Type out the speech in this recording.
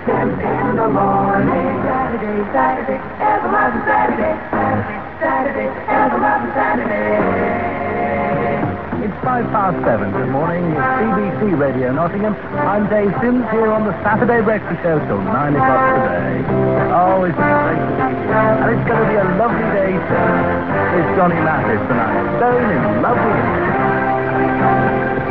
Tim in the morning. Saturday, Saturday, everlasting Saturday. Saturday, Saturday, everlasting Saturday. It's 7:05. Good morning. It's BBC Radio Nottingham. I'm Dave Sims here on the Saturday Breakfast Show till 9 o'clock today. Oh, it's great to be here. And it's going to be a lovely day too. It's Johnny Mathis tonight. Stone in lovely England.